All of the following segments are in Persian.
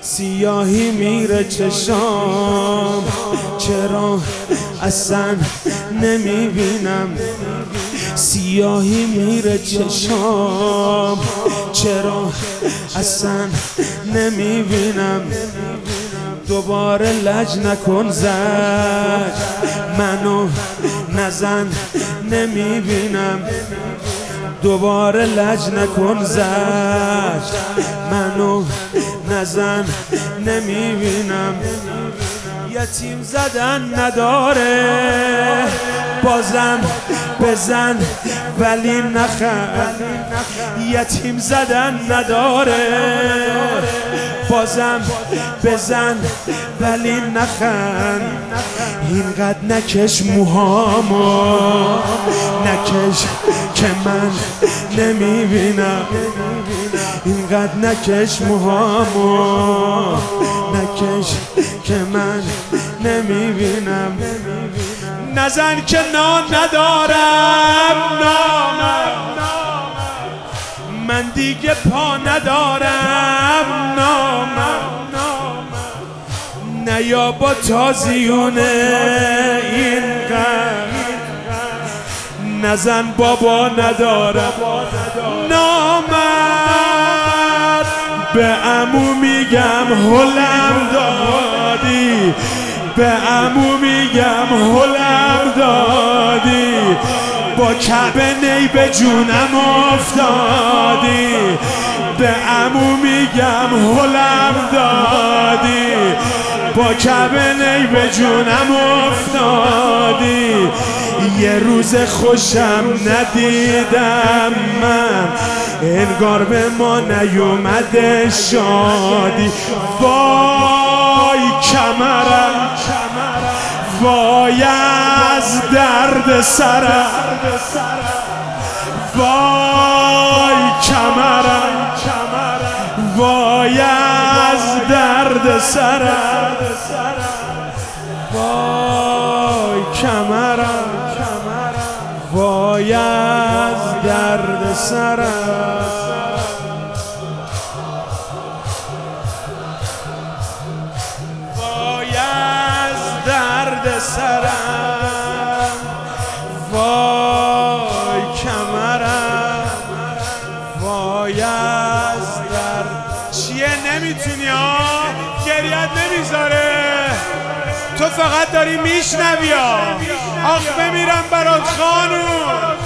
سیاهی میره چشام، چرا اصلا نمیبینم. سیاهی میره چشام، چرا اصلا نمیبینم. دوباره لج نکن زج، منو نزن نمیبینم. دوباره لج نکن زج، منو نزن نمیبینم. یتیم زدن نداره، بازم بزن ولی نخند. یتیم زدن نداره، بازم بزن ولی نخند. اینقدر نکش موهامو، نکش که من نمیبینم. اینقدر نکش موهامو، نکش که من نمیبینم. نزن که نان ندارم، نامم من دیگه پا ندارم، نامم نیا با تازیونه اینقدر. نزن بابا ندارم، نامم به عمو میگم هلم دادی، به عمو میگم هلم دادی. با کعبه نی به جونم افتادی، به عمو میگم هلم دادی. با کعبه نی به جونم افتادی. یه روز خوشم ندیدم من، انگار به ما نیومده شادی. وای کمرم، وای از درد سرم، وای کمرم، وای از درد سرم، وای کمرم، وای از درد سرم. سرم وای کمرم، وای از درد. چیه نمیتونی ها؟ گریت نمیذاره، تو فقط داری میشنوی ها. آخ بمیرم برات خانوم.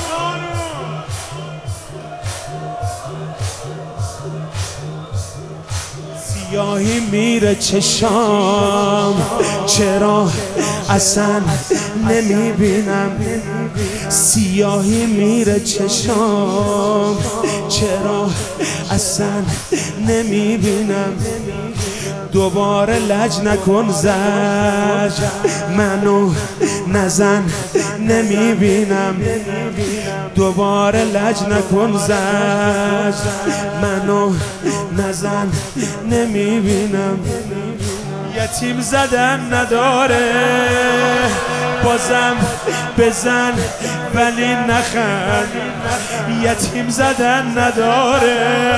سیاهی میره چشام، چرا اصلا نمیبینم. سیاهی میره چشام، چرا اصلا نمیبینم. دوباره لج نکن زج، منو نزن نمیبینم. دوباره لج نکن زج، منو نزن نمیبینم. یتیم زدن نداره، بازم بزن ولی نخند. یتیم زدن نداره،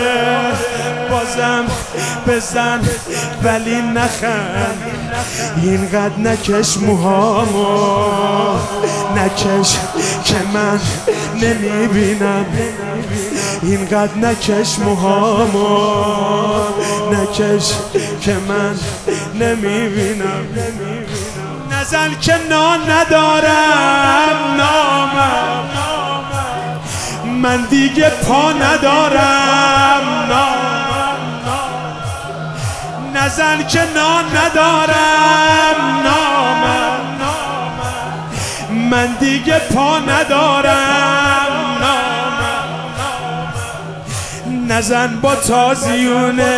بازم بزن ولی نخند. اینقدر نکش موهامو، نکش که من نمیبینم. اینقدر نکش موهامو، نکش که من نمیبینم. نزن که نان ندارم، نامم من دیگه پا ندارم، نزن که نان ندارم، نامم من دیگه پا ندارم، نزن با تازیونه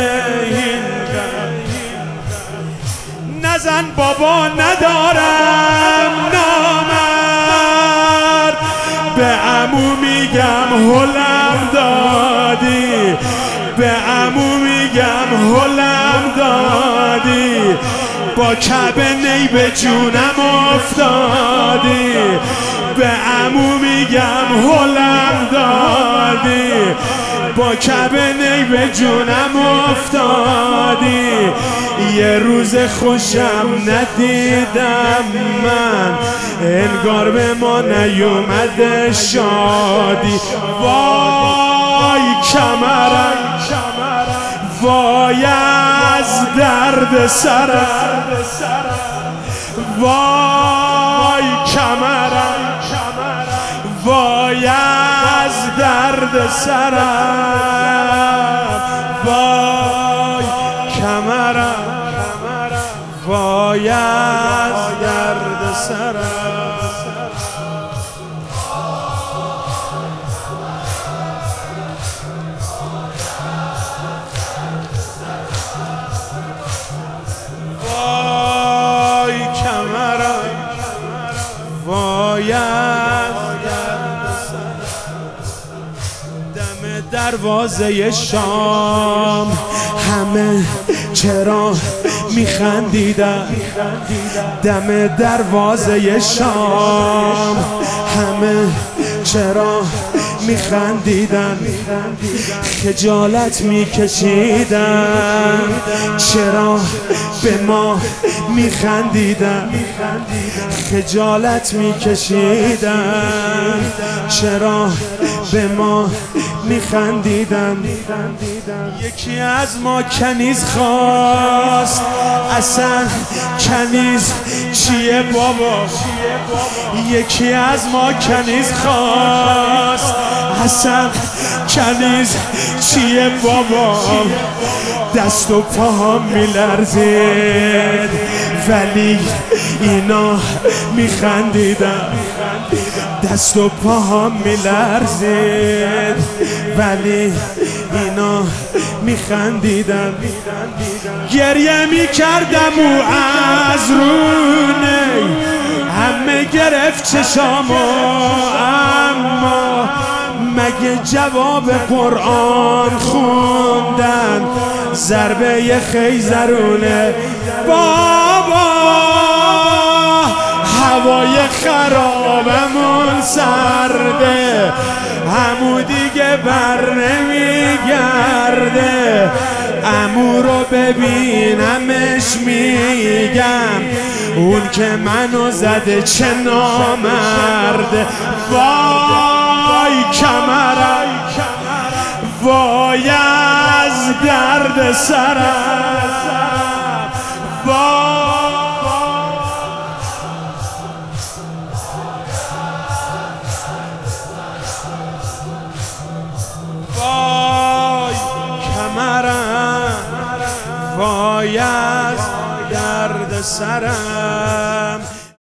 نزن بابا ندارم، نامرد به عمو میگم هلم دادی، به عمو میگم هلم دادی. با کعبه نی به جونم افتادی، به عمو میگم هلم دادی. با کعبه نی به جونم افتادی. یه روز خوشم ندیدم من، انگار به ما نیومده شادی. وای کمرم، وای از درد سرم، وای کمرم، وای از درد سرم، وای کمرم، وای از درد سرم. وای کمرم، وای از درد سرم. دم دروازه شام همه چرا میخندیدن، دم دروازه شام همه چرا میخندیدن، خجالت میکشیدن چرا به ما میخندیدن، خجالت میکشیدن چرا به ما میخندیدن. یکی از ما کنیز خواست، اصلا کنیز چیه بابا؟ یکی از ما کنیز خواست، اصلا کنیز چیه بابا؟ دست و پاهم میلرزید ولی اینا میخندیدن، دست و پاهم میلرزید ولی اینا میخندیدن. گریه میکردم او از رونه همه گرفت چشامو، اما مگه جواب قرآن خوندن ضربه خیزرونه؟ بابا هوای خرابمون سرده، همو دیگه بر نمیگرده، عمو رو ببینمش میگم اون که منو زده چه نامرده. وای کمرم، وای از درد سرم، وای کمرم، وای از درد سرم.